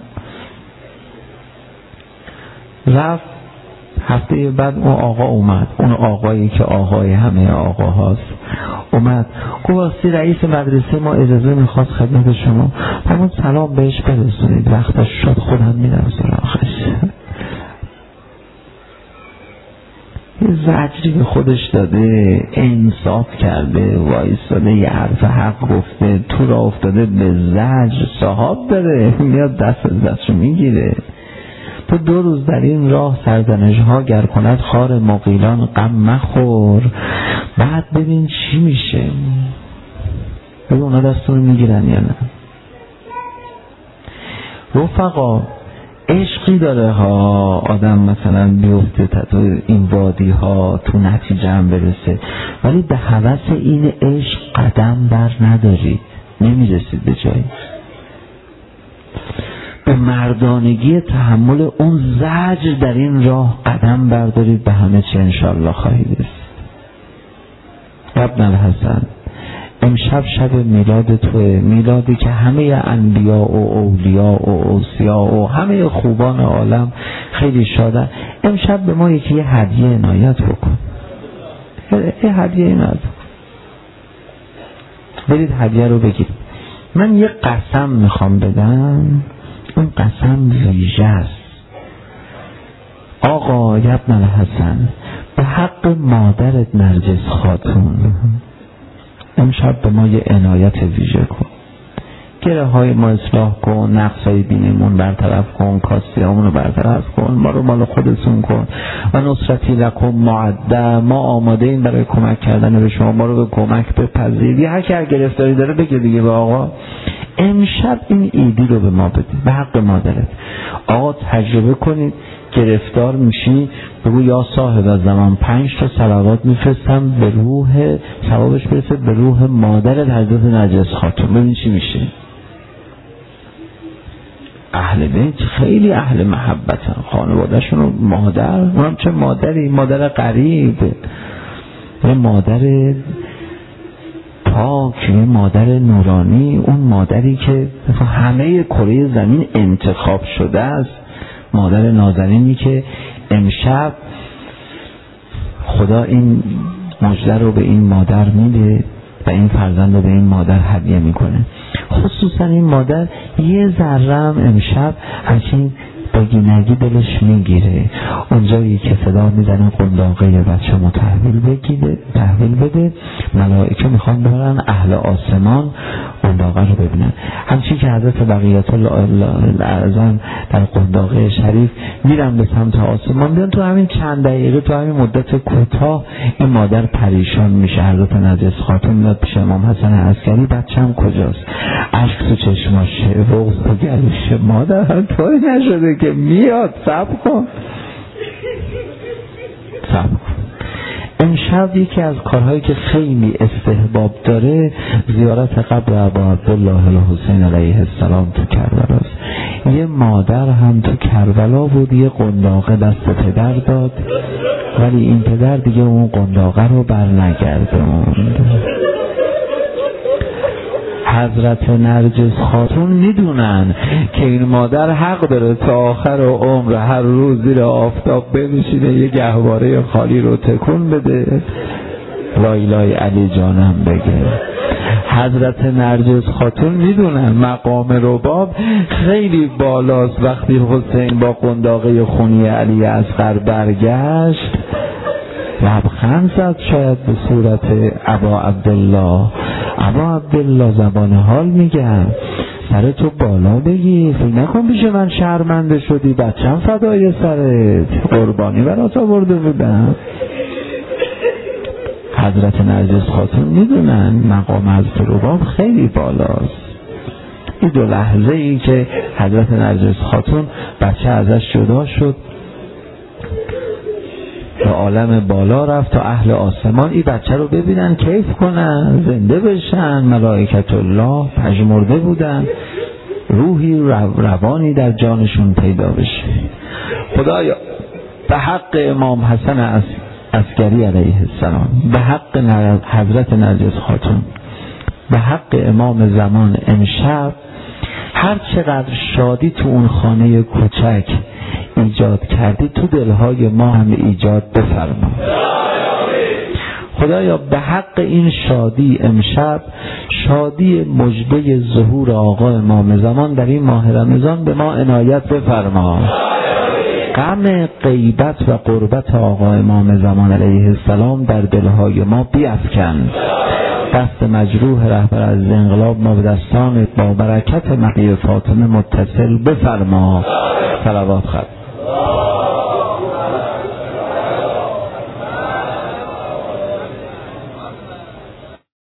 رفت. هفته بعد اون آقا اومد، اون آقایی که آقای همه آقا هاست اومد، گفت واسه رئیس مدرسه ما اجازه میخواست خدمت شما. همون سلام بهش برسونید، وقتش شد خودم میرم سراغش. یه زجری به خودش داده، انصاف کرده، وایستاده، یه حرف حق گفته، تو را افتاده به زجر، صحاب داره، میاد دست از دستشو میگیره. تو دو روز در این راه سرزنش ها گر کند خار مغیلان غم مخور، بعد ببین چی میشه. ببین اونا دستون میگیرن یا نه. رفقا عشقی داره ها آدم مثلا بیفته تو این وادی ها تو نتیجه هم برسه، ولی به هوس این عشق قدم بر ندارید، نمیرسید به جایی. به مردانگی تحمل اون زجر در این راه قدم بردارید، به همه چه انشالله خواهید رسید. ابن الحسن امشب شب میلاد توه، میلادی که همه انبیا و اولیا و اوصیا و همه خوبان عالم خیلی شادن. امشب به ما یکی یه هدیه عنایت بکن، یه هدیه عنایت بکن، برید هدیه رو بگید. من یه قسم میخوام بدم، اون قسم ویژه است. آقا ابن الحسن به حق مادرت نرجس خاتون امشب به ما یه عنایت ویژه کن، گره های ما اصلاح کن، نقص های دینمون برطرف کن، کاستی همونو برطرف کن، ما رو مال خودتون کن. و نصرتی لکم معده، ما آماده این برای کمک کردن به شما، ما رو به کمک بپذیری. هر کی گرفتاری داره بگه دیگه به آقا امشب این ایدی رو به ما بده به حق مادرت. آقا تجربه کنید، گرفتار میشی بگو یا صاحب زمان پنج تا صلوات میفرستم به روح ثوابش برسه به روح مادرت حضرت نرجس خاتون، ببین چی میشه. اهل بیت خیلی اهل محبتن، خانوادهشون رو مادر، اونم چه مادری، مادر غریب، یه مادر پاک، یه مادر نورانی، اون مادری که همه کره زمین انتخاب شده است، مادر نازنینی که امشب خدا این مژده رو به این مادر میده و این فرزند رو به این مادر هدیه میکنه. خصوصا این مادر یه ذره هم امشب همچین بگی نگی دلش میگیره، اونجایی که صدا میزنه قنداقه بچه مو تحویل بگیره، تحویل بده، ملائکه میخوان ببرن اهل آسمان قنداقه رو ببینن. همچین که حضرت بقیت الله اعظم در قنداقه شریف میرن به سمت آسمان، بیان تو همین چند دقیقه، تو همین مدت کوتاه این مادر پریشان میشه. حضرت نرجس خاتون میاد پیش امام حسن عسکری، بچه‌م کجاست؟ اشک تو چشماشه، بغض تو گلوشه، مادر طوری نشده که میاد، صبر کن صبر کن. امشب یکی از کارهایی که خیلی استحباب داره زیارت قبر ابا عبدالله الحسین علیه السلام تو کربلا است. یه مادر هم تو کربلا بود، یه قنداقه دست پدر داد، ولی این پدر دیگه اون قنداقه رو بر نگردوند. حضرت نرجس خاتون میدونن که این مادر حق داره تا آخر عمر هر روز زیر آفتاب بنشینه یه گهواره خالی رو تکون بده لای لای علی جانم بگه. حضرت نرجس خاتون میدونن مقام رباب خیلی بالاست. وقتی حسین با قنداقه خونی علی اصغر برگشت لبخند زد شاید به صورت ابا عبدالله. ابا عبدالله زبان حال میگم سر تو بالا بگی، فکر نکن پیش من شرمنده شدی، بچم فدای سرت، قربانی برات آورده بودم. حضرت نرجس خاتون میدونن مقام حضرت رباب خیلی بالاست. این دو لحظه ای که حضرت نرجس خاتون بچه ازش جدا شد به عالم بالا رفت تا اهل آسمان این بچه رو ببینن، کیف کنن، زنده بشن. ملائکت الله پژمرده بودن، روحی روانی در جانشون پیدا بشه. خدایا به حق امام حسن عسکری علیه السلام، به حق حضرت نرجس خاتون، به حق امام زمان امشب هر چقدر شادی تو اون خانه کوچک ایجاد کردی تو دلهای ما هم ایجاد بفرما. خدایا به حق این شادی امشب، شادی مژده ظهور آقا امام زمان در این ماه رمضان به ما عنایت بفرما. غم غیبت و قربت آقا امام زمان علیه السلام در دلهای ما بیفکن. دست مجروح رهبر از انقلاب ما به دستان با برکت مهدی فاطمه متصل بفرما. صلوات خواهد. الله